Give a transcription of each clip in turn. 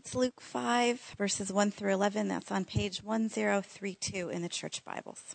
It's Luke 5, verses 1 through 11. That's on page 1032 in the church Bibles.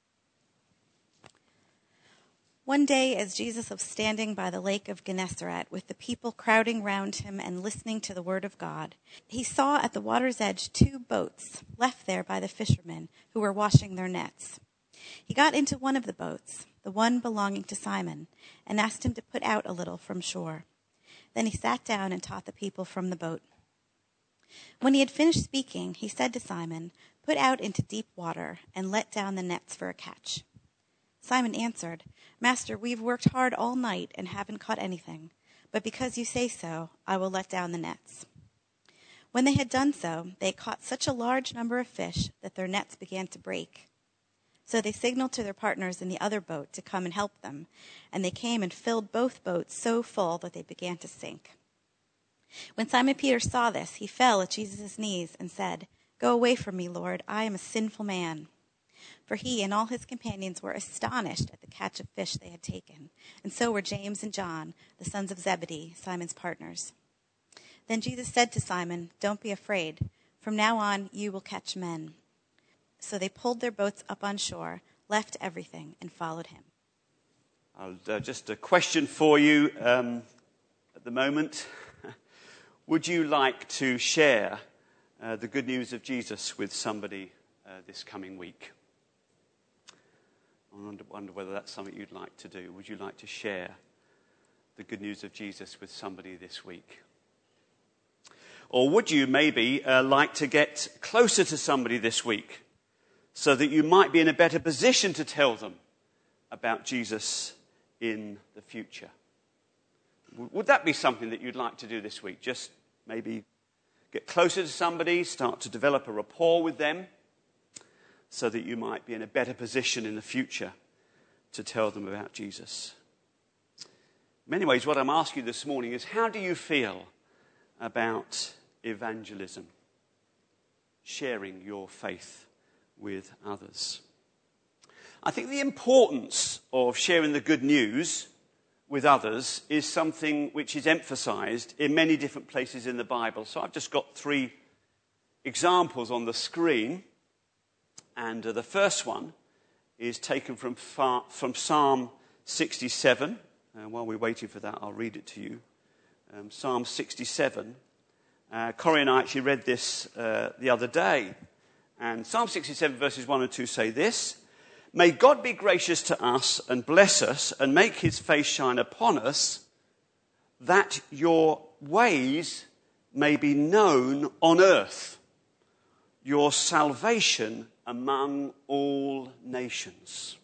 One day, as Jesus was standing by the lake of Gennesaret, with the people crowding round him and listening to the word of God, he saw at the water's edge 2 boats left there by the fishermen who were washing their nets. He got into one of the boats, the one belonging to Simon, and asked him to put out a little from shore. Then he sat down and taught the people from the boat. When he had finished speaking, he said to Simon, "Put out into deep water and let down the nets for a catch." Simon answered, "Master, we've worked hard all night and haven't caught anything, but because you say so, I will let down the nets." When they had done so, they caught such a large number of fish that their nets began to break. So they signaled to their partners in the other boat to come and help them, and they came and filled both boats so full that they began to sink. When Simon Peter saw this, he fell at Jesus' knees and said, "Go away from me, Lord, I am a sinful man." For he and all his companions were astonished at the catch of fish they had taken, and so were James and John, the sons of Zebedee, Simon's partners. Then Jesus said to Simon, "Don't be afraid. From now on you will catch men." So they pulled their boats up on shore, left everything, and followed him. Just a question for you at the moment. Would you like to share the good news of Jesus with somebody this coming week? I wonder whether that's something you'd like to do. Would you like to share the good news of Jesus with somebody this week? Or would you maybe like to get closer to somebody this week so that you might be in a better position to tell them about Jesus in the future? Would that be something that you'd like to do this week? Just maybe get closer to somebody, start to develop a rapport with them so that you might be in a better position in the future to tell them about Jesus. In many ways, what I'm asking you this morning is, how do you feel about evangelism? Sharing your faith with others. I think the importance of sharing the good news with others is something which is emphasized in many different places in the Bible. So I've just got 3 examples on the screen. And the first one is taken from Psalm 67. And while we're waiting for that, I'll read it to you. Psalm 67. Corrie and I actually read this the other day. And Psalm 67 verses 1 and 2 say this: "May God be gracious to us and bless us and make his face shine upon us, that your ways may be known on earth, your salvation among all nations."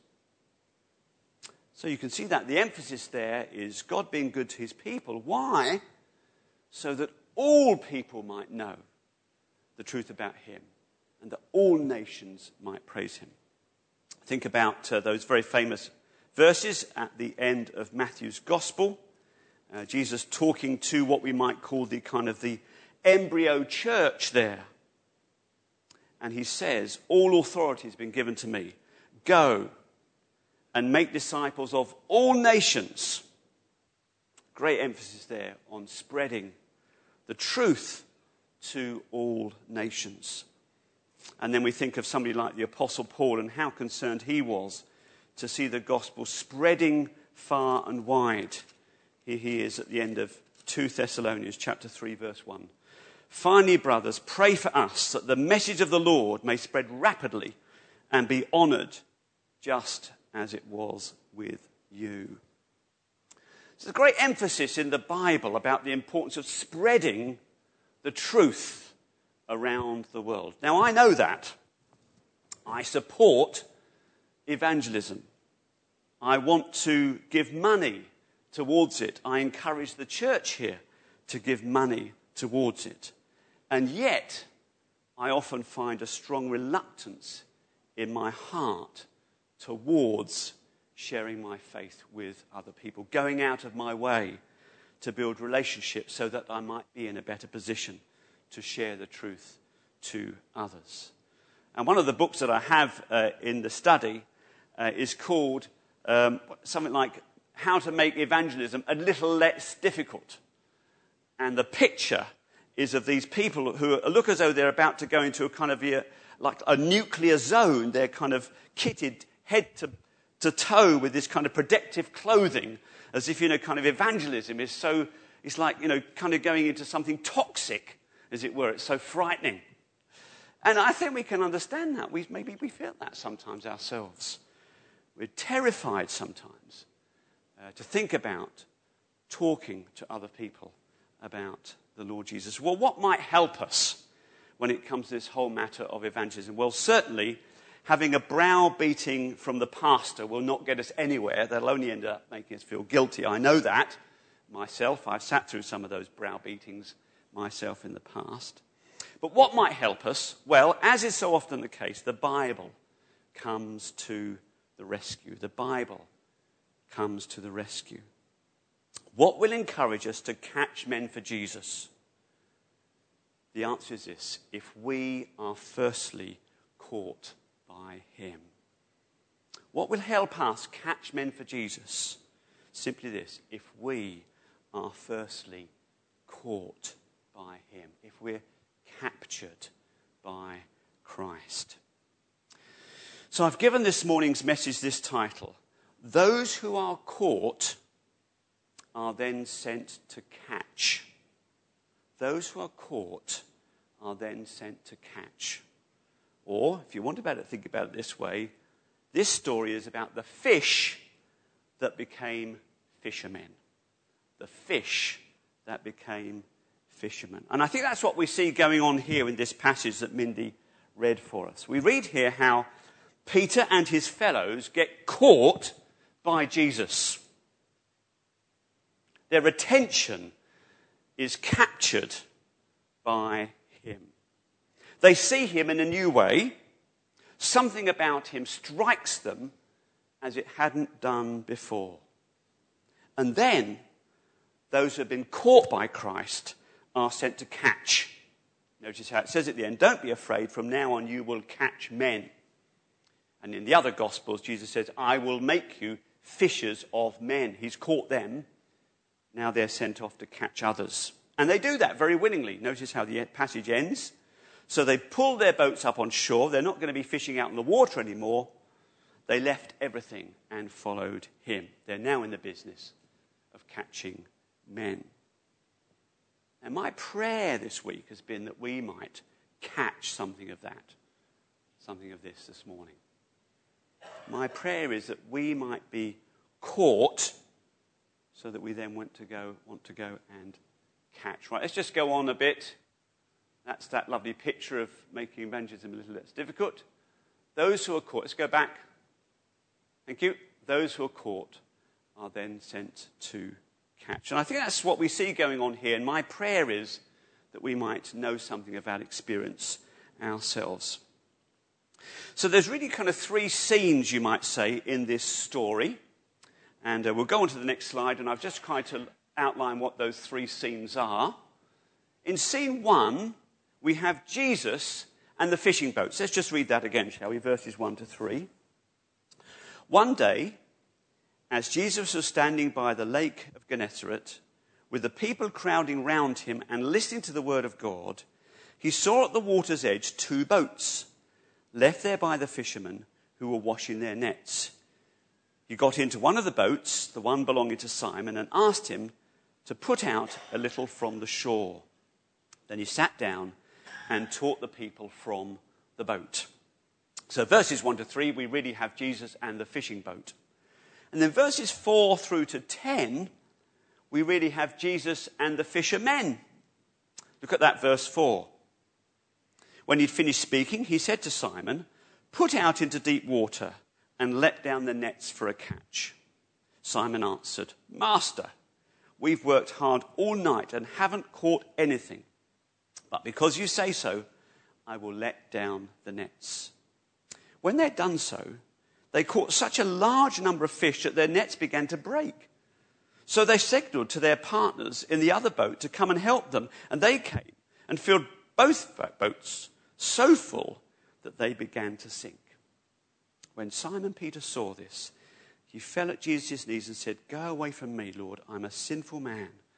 So you can see that the emphasis there is God being good to his people. Why? So that all people might know the truth about him and that all nations might praise him. Think about those very famous verses at the end of Matthew's Gospel. Jesus talking to what we might call the kind of the embryo church there. And he says, "All authority has been given to me. Go and make disciples of all nations." Great emphasis there on spreading the truth to all nations. And then we think of somebody like the Apostle Paul and how concerned he was to see the gospel spreading far and wide. Here he is at the end of 2 Thessalonians chapter 3 verse 1. "Finally, brothers, pray for us that the message of the Lord may spread rapidly and be honoured just as it was with you." There's a great emphasis in the Bible about the importance of spreading the truth around the world. Now, I know that. I support evangelism. I want to give money towards it. I encourage the church here to give money towards it. And yet, I often find a strong reluctance in my heart towards sharing my faith with other people, going out of my way to build relationships so that I might be in a better position to share the truth to others. And one of the books that I have in the study is called something like How to Make Evangelism a Little Less Difficult. And the picture is of these people who look as though they're about to go into a kind of like a nuclear zone. They're kind of kitted head to toe with this kind of protective clothing, as if, kind of evangelism is so, it's like, kind of going into something toxic, as it were. It's so frightening. And I think we can understand that. Maybe we feel that sometimes ourselves. We're terrified sometimes to think about talking to other people about the Lord Jesus. Well, what might help us when it comes to this whole matter of evangelism? Well, certainly having a browbeating from the pastor will not get us anywhere. That'll only end up making us feel guilty. I know that myself. I've sat through some of those browbeatings myself in the past. But what might help us? Well, as is so often the case, the Bible comes to the rescue. The Bible comes to the rescue. What will encourage us to catch men for Jesus? The answer is this: if we are firstly caught by him. What will help us catch men for Jesus? Simply this: if we are firstly caught by him, if we're captured by Christ. So I've given this morning's message this title: those who are caught are then sent to catch. Those who are caught are then sent to catch. Or, if you want to think about it this way, this story is about the fish that became fishermen. The fish that became fishermen. And I think that's what we see going on here in this passage that Mindy read for us. We read here how Peter and his fellows get caught by Jesus. Their attention is captured by him. They see him in a new way. Something about him strikes them as it hadn't done before. And then those who have been caught by Christ are sent to catch. Notice how it says at the end, don't be afraid, from now on you will catch men. And in the other Gospels, Jesus says, I will make you fishers of men. He's caught them. Now they're sent off to catch others. And they do that very willingly. Notice how the passage ends. So they pull their boats up on shore. They're not going to be fishing out in the water anymore. They left everything and followed him. They're now in the business of catching men. And my prayer this week has been that we might catch something of that, something of this morning. My prayer is that we might be caught so that we then want to go and catch. Right, let's just go on a bit. That's that lovely picture of making evangelism a little less difficult. Those who are caught, let's go back. Thank you. Those who are caught are then sent to catch. And I think that's what we see going on here. And my prayer is that we might know something of that experience ourselves. So there's really kind of three scenes, you might say, in this story. And we'll go on to the next slide, and I've just tried to outline what those three scenes are. In scene 1, we have Jesus and the fishing boats. Let's just read that again, shall we? Verses 1 to 3. One day, as Jesus was standing by the lake of Gennesaret, with the people crowding round him and listening to the word of God, he saw at the water's edge 2 boats, left there by the fishermen who were washing their nets. He got into one of the boats, the one belonging to Simon, and asked him to put out a little from the shore. Then he sat down and taught the people from the boat. So verses 1 to 3, we really have Jesus and the fishing boat. And then verses 4 through to 10, we really have Jesus and the fishermen. Look at that, verse 4. When he'd finished speaking, he said to Simon, "Put out into deep water and let down the nets for a catch." Simon answered, "Master, we've worked hard all night and haven't caught anything. But because you say so, I will let down the nets." When they'd done so, they caught such a large number of fish that their nets began to break. So they signaled to their partners in the other boat to come and help them. And they came and filled both boats so full that they began to sink. When Simon Peter saw this, he fell at Jesus' knees and said, "Go away from me, Lord, I'm a sinful man.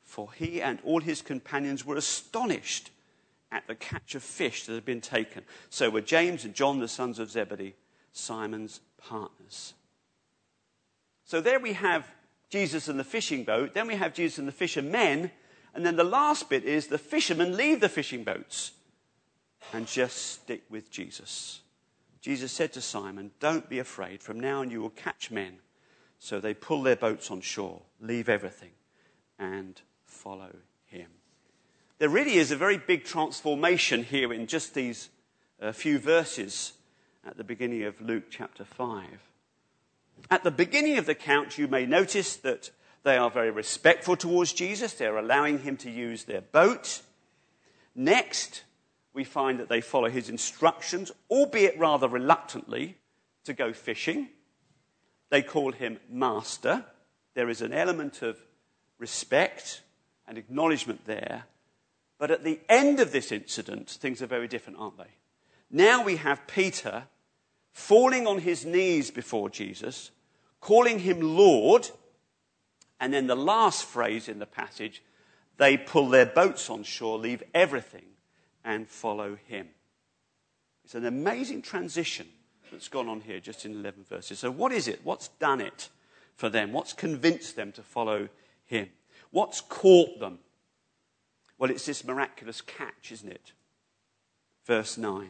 For he and all his companions were astonished at the catch of fish that had been taken. So were James and John, the sons of Zebedee, Simon's partners. So there we have Jesus and the fishing boat. Then we have Jesus and the fishermen. And then the last bit is the fishermen leave the fishing boats and just stick with Jesus. Jesus said to Simon, "Don't be afraid. From now on you will catch men." So they pull their boats on shore, leave everything, and follow him. There really is a very big transformation here in just these few verses at the beginning of Luke chapter 5. At the beginning of the account, you may notice that they are very respectful towards Jesus. They're allowing him to use their boat. Next, we find that they follow his instructions, albeit rather reluctantly, to go fishing. They call him Master. There is an element of respect and acknowledgement there. But at the end of this incident, things are very different, aren't they? Now we have Peter falling on his knees before Jesus, calling him Lord, and then the last phrase in the passage, they pull their boats on shore, leave everything, and follow him. It's an amazing transition that's gone on here just in 11 verses. So what is it? What's done it for them? What's convinced them to follow him? What's caught them? Well, it's this miraculous catch, isn't it? Verse 9.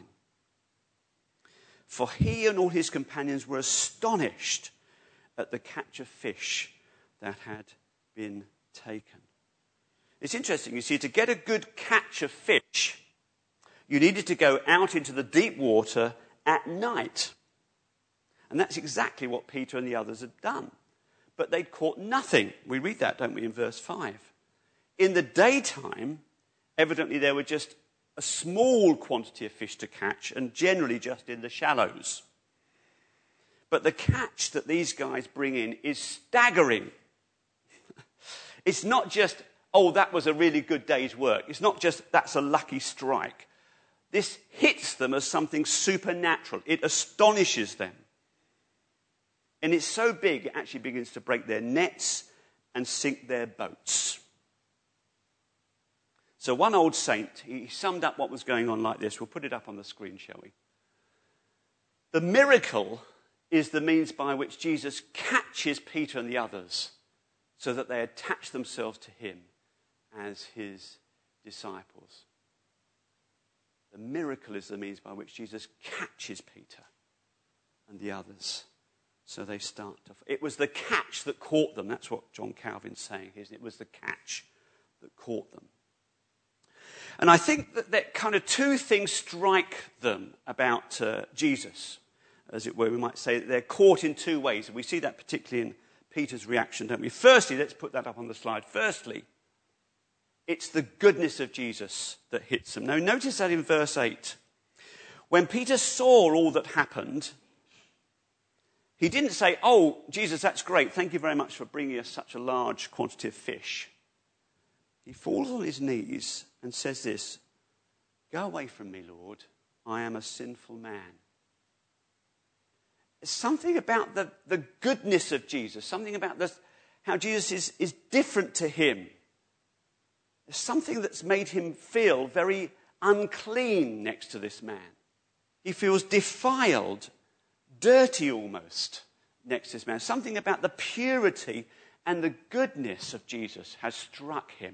For he and all his companions were astonished at the catch of fish that had been taken. It's interesting, you see, to get a good catch of fish, you needed to go out into the deep water at night. And that's exactly what Peter and the others had done. But they'd caught nothing. We read that, don't we, in verse 5. In the daytime, evidently there were just a small quantity of fish to catch, and generally just in the shallows. But the catch that these guys bring in is staggering. It's not just, oh, that was a really good day's work. It's not just, that's a lucky strike. This hits them as something supernatural. It astonishes them. And it's so big, it actually begins to break their nets and sink their boats. So one old saint, he summed up what was going on like this. We'll put it up on the screen, shall we? The miracle is the means by which Jesus catches Peter and the others so that they attach themselves to him as his disciples. The miracle is the means by which Jesus catches Peter and the others. So they start to... It was the catch that caught them. That's what John Calvin's saying here. It was the catch that caught them. And I think that kind of two things strike them about Jesus, as it were. We might say that they're caught in two ways. And we see that particularly in Peter's reaction, don't we? Firstly, let's put that up on the slide. Firstly, it's the goodness of Jesus that hits them. Now, notice that in verse 8. When Peter saw all that happened, he didn't say, "Oh, Jesus, that's great. Thank you very much for bringing us such a large quantity of fish." He falls on his knees and says this, "Go away from me, Lord. I am a sinful man." There's something about the goodness of Jesus, something about how Jesus is different to him. There's something that's made him feel very unclean next to this man. He feels defiled, dirty almost, next to this man. Something about the purity and the goodness of Jesus has struck him.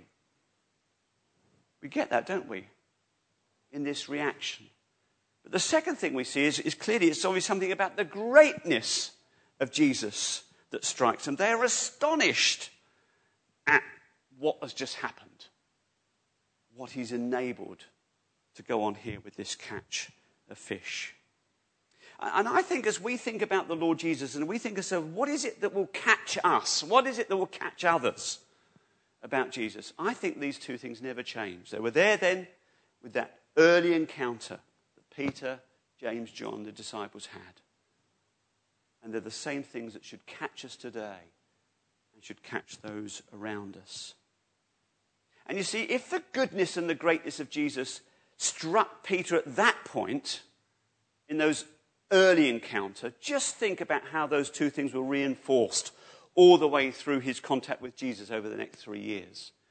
We get that, don't we, in this reaction. But the second thing we see is clearly it's always something about the greatness of Jesus that strikes them. They are astonished at what has just happened, what he's enabled to go on here with this catch of fish. And I think as we think about the Lord Jesus and we think of ourselves, what is it that will catch us? What is it that will catch others about Jesus? I think these two things never change. They were there then with that early encounter that Peter, James, John, the disciples had. And they're the same things that should catch us today and should catch those around us. And you see, if the goodness and the greatness of Jesus struck Peter at that point, in those early encounter, just think about how those two things were reinforced all the way through his contact with Jesus over the next 3 years.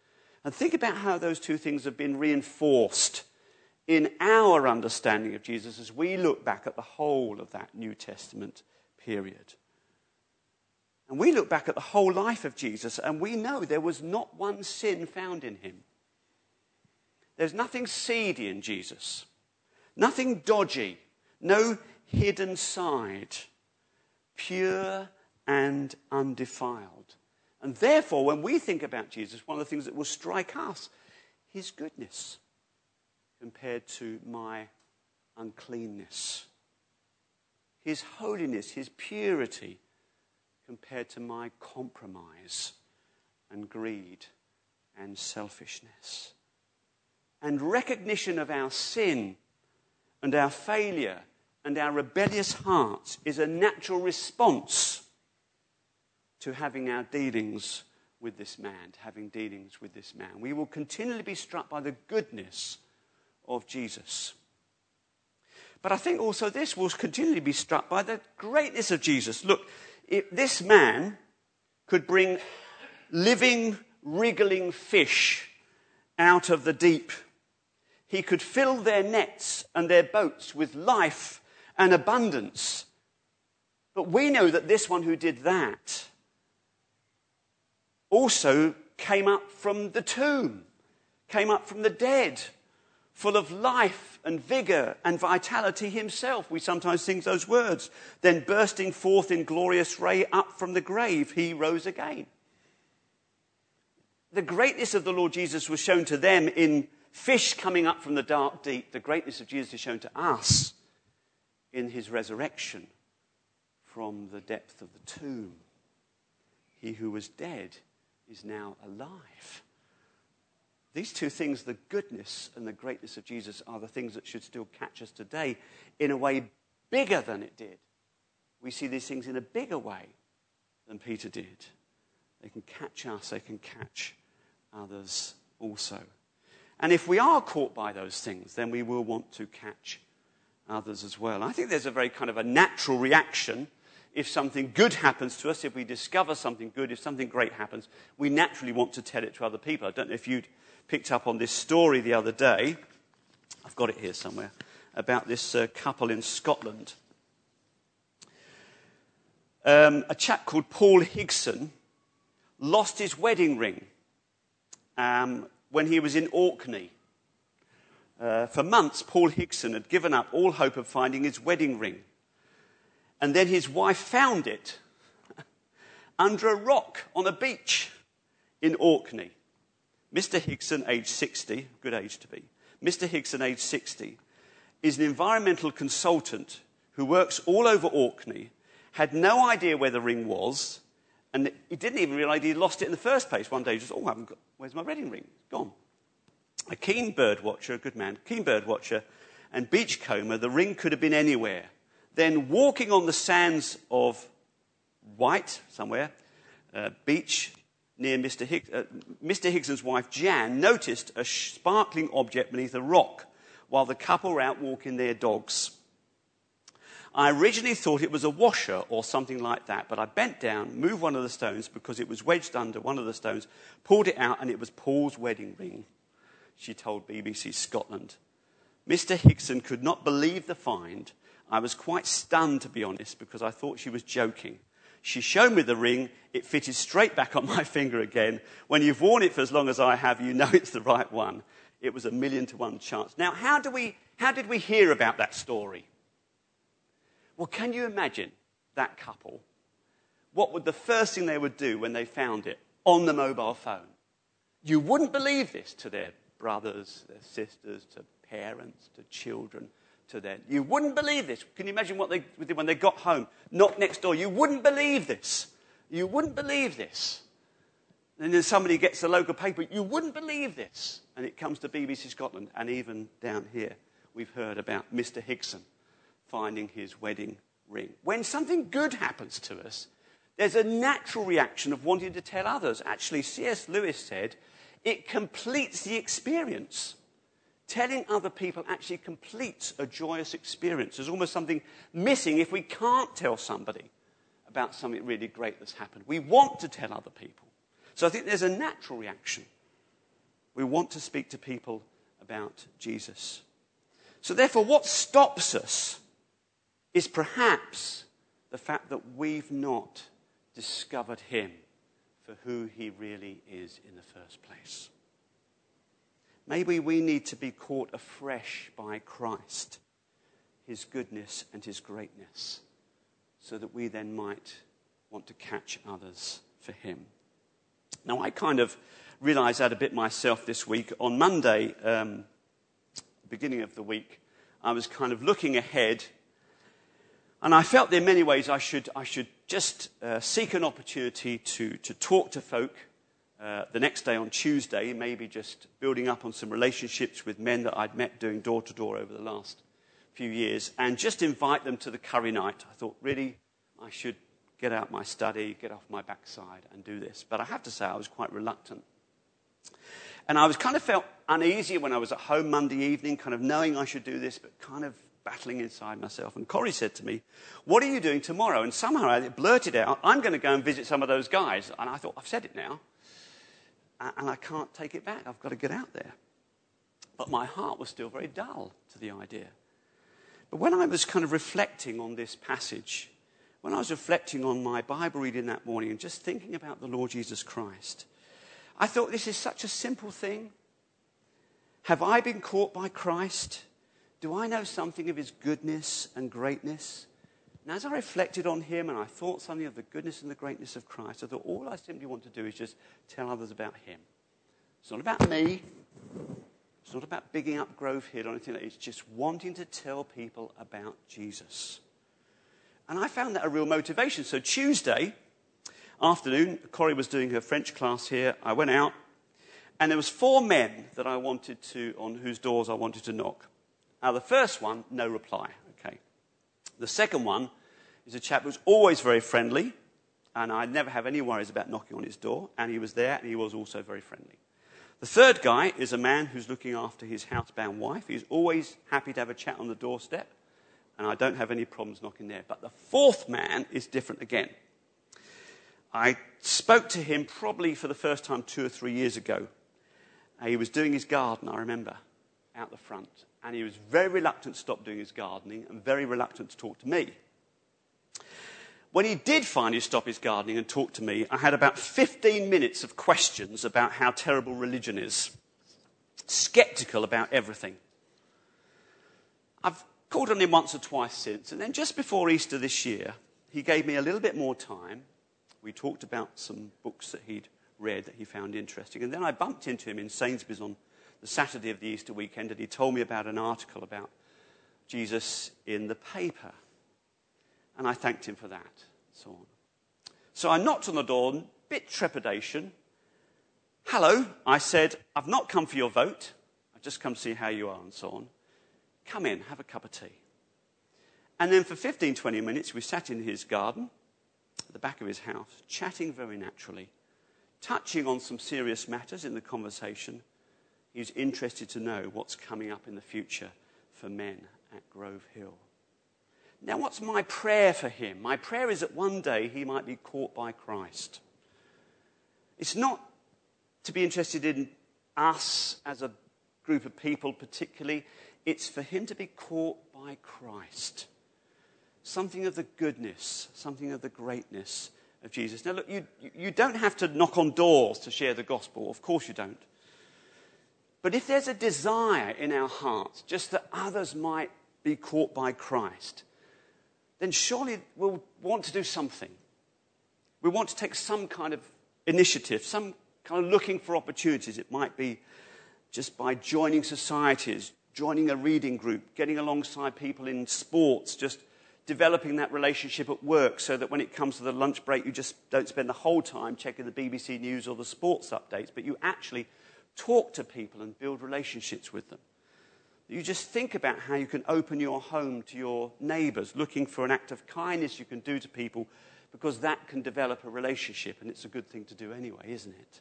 And think about how those two things have been reinforced in our understanding of Jesus as we look back at the whole of that New Testament period. And we look back at the whole life of Jesus, and we know there was not one sin found in him. There's nothing seedy in Jesus, nothing dodgy, no hidden side, pure and undefiled. And therefore, when we think about Jesus, one of the things that will strike us, his goodness compared to my uncleanness, his holiness, his purity compared to my compromise and greed and selfishness. And recognition of our sin and our failure and our rebellious hearts is a natural response to having our dealings with this man, having dealings with this man. We will continually be struck by the goodness of Jesus. But I think also this will continually be struck by the greatness of Jesus. Look, if this man could bring living, wriggling fish out of the deep, he could fill their nets and their boats with life and abundance. But we know that this one who did that also came up from the tomb, came up from the dead, full of life and vigor and vitality himself. We sometimes sing those words. Then bursting forth in glorious ray up from the grave, he rose again. The greatness of the Lord Jesus was shown to them in fish coming up from the dark deep. The greatness of Jesus is shown to us in his resurrection from the depth of the tomb. He who was dead is now alive. These two things, the goodness and the greatness of Jesus, are the things that should still catch us today in a way bigger than it did. We see these things in a bigger way than Peter did. They can catch us, they can catch others also. And if we are caught by those things, then we will want to catch others as well. I think there's a very kind of a natural reaction. If something good happens to us, if we discover something good, if something great happens, we naturally want to tell it to other people. I don't know if you'd picked up on this story the other day. I've got it here somewhere, about this couple in Scotland. A chap called Paul Higson lost his wedding ring when he was in Orkney. For months, Paul Higson had given up all hope of finding his wedding ring. And then his wife found it under a rock on a beach in Orkney. Mr. Higson, aged 60, good age to be, Mr. Higson, aged 60, is an environmental consultant who works all over Orkney, had no idea where the ring was, and he didn't even realise he'd lost it in the first place. One day he just, where's my wedding ring? It's gone. A keen bird watcher, a good man, keen bird watcher and beachcomber, the ring could have been anywhere. Then walking on the sands of White, somewhere, beach near Mr. Higson's wife, Jan, noticed a sparkling object beneath a rock while the couple were out walking their dogs. I originally thought it was a washer or something like that, but I bent down, moved one of the stones because it was wedged under one of the stones, pulled it out, and it was Paul's wedding ring, she told BBC Scotland. Mr. Higson could not believe the find. I was quite stunned, to be honest, because I thought she was joking. She showed me the ring. It fitted straight back on my finger again. When you've worn it for as long as I have, you know it's the right one. It was 1,000,000 to 1 chance. Now, how did we hear about that story? Well, can you imagine that couple? What would the first thing they would do when they found it on the mobile phone? You wouldn't believe this to their brothers, their sisters, to parents, to children, to them. You wouldn't believe this. Can you imagine what they did when they got home? Knocked next door. You wouldn't believe this. You wouldn't believe this. And then somebody gets the local paper. You wouldn't believe this. And it comes to BBC Scotland. And even down here, we've heard about Mr. Higson finding his wedding ring. When something good happens to us, there's a natural reaction of wanting to tell others. Actually, C.S. Lewis said, it completes the experience. Telling other people actually completes a joyous experience. There's almost something missing if we can't tell somebody about something really great that's happened. We want to tell other people. So I think there's a natural reaction We want to speak to people about Jesus. So therefore, what stops us is perhaps the fact that we've not discovered him for who he really is in the first place. Maybe we need to be caught afresh by Christ, his goodness and his greatness, so that we then might want to catch others for him. Now, I kind of realised that a bit myself this week. On Monday, beginning of the week, I was kind of looking ahead, and I felt that in many ways I should just seek an opportunity to talk to folk the next day on Tuesday, maybe just building up on some relationships with men that I'd met doing door-to-door over the last few years, and just invite them to the curry night. I thought, really, I should get out my study, get off my backside and do this. But I have to say I was quite reluctant. And I was kind of felt uneasy when I was at home Monday evening, kind of knowing I should do this, but kind of battling inside myself. And Corrie said to me, what are you doing tomorrow? And somehow I blurted out, I'm going to go and visit some of those guys. And I thought, I've said it now, and I can't take it back. I've got to get out there. But my heart was still very dull to the idea. But when I was kind of reflecting on this passage, when I was reflecting on my Bible reading that morning and just thinking about the Lord Jesus Christ, I thought, this is such a simple thing. Have I been caught by Christ? Do I know something of his goodness and greatness? And as I reflected on him and I thought something of the goodness and the greatness of Christ, I thought all I simply want to do is just tell others about him. It's not about me. It's not about bigging up Grove Hill or anything like that. It's just wanting to tell people about Jesus. And I found that a real motivation. So Tuesday afternoon, Corrie was doing her French class here. I went out, and there was 4 men that I wanted to, on whose doors I wanted to knock. Now, the first one, no reply. Okay. The second one is a chap who's always very friendly, and I never have any worries about knocking on his door, and he was there, and he was also very friendly. The third guy is a man who's looking after his housebound wife. He's always happy to have a chat on the doorstep, and I don't have any problems knocking there. But the fourth man is different again. I spoke to him probably for the first time 2 or 3 years ago. He was doing his garden, I remember, out the front. And he was very reluctant to stop doing his gardening and very reluctant to talk to me. When he did finally stop his gardening and talk to me, I had about 15 minutes of questions about how terrible religion is. Sceptical about everything. I've called on him once or twice since. And then just before Easter this year, he gave me a little bit more time. We talked about some books that he'd read that he found interesting. And then I bumped into him in Sainsbury's on the Saturday of the Easter weekend, and he told me about an article about Jesus in the paper. And I thanked him for that, and so on. So I knocked on the door, a bit trepidation. Hello, I said, I've not come for your vote. I've just come to see how you are, and so on. Come in, have a cup of tea. And then for 15, 20 minutes, we sat in his garden at the back of his house, chatting very naturally, touching on some serious matters in the conversation. He was interested to know what's coming up in the future for men at Grove Hill. Now, what's my prayer for him? My prayer is that one day he might be caught by Christ. It's not to be interested in us as a group of people particularly. It's for him to be caught by Christ. Something of the goodness, something of the greatness of Jesus. Now, look, you don't have to knock on doors to share the gospel. Of course you don't. But if there's a desire in our hearts just that others might be caught by Christ, then surely we'll want to do something. We want to take some kind of initiative, some kind of looking for opportunities. It might be just by joining societies, joining a reading group, getting alongside people in sports, just developing that relationship at work so that when it comes to the lunch break, you just don't spend the whole time checking the BBC News or the sports updates, but you actually talk to people and build relationships with them. You just think about how you can open your home to your neighbours, looking for an act of kindness you can do to people, because that can develop a relationship, and it's a good thing to do anyway, isn't it?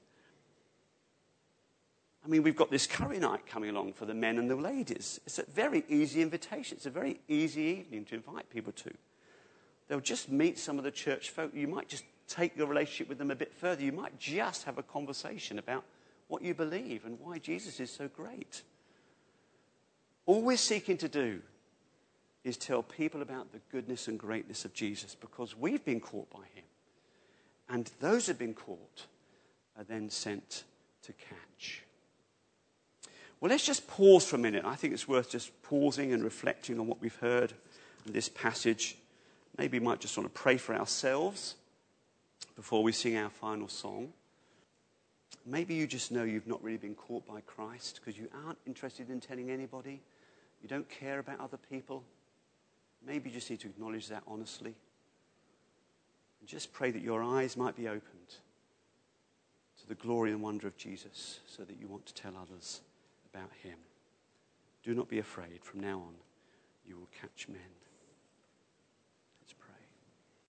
I mean, we've got this curry night coming along for the men and the ladies. It's a very easy invitation. It's a very easy evening to invite people to. They'll just meet some of the church folk. You might just take your relationship with them a bit further. You might just have a conversation about what you believe and why Jesus is so great. All we're seeking to do is tell people about the goodness and greatness of Jesus, because we've been caught by him. And those who have been caught are then sent to catch. Well, let's just pause for a minute. I think it's worth just pausing and reflecting on what we've heard in this passage. Maybe we might just want to pray for ourselves before we sing our final song. Maybe you just know you've not really been caught by Christ because you aren't interested in telling anybody. You don't care about other people. Maybe you just need to acknowledge that honestly. And just pray that your eyes might be opened to the glory and wonder of Jesus so that you want to tell others about him. Do not be afraid. From now on, you will catch men.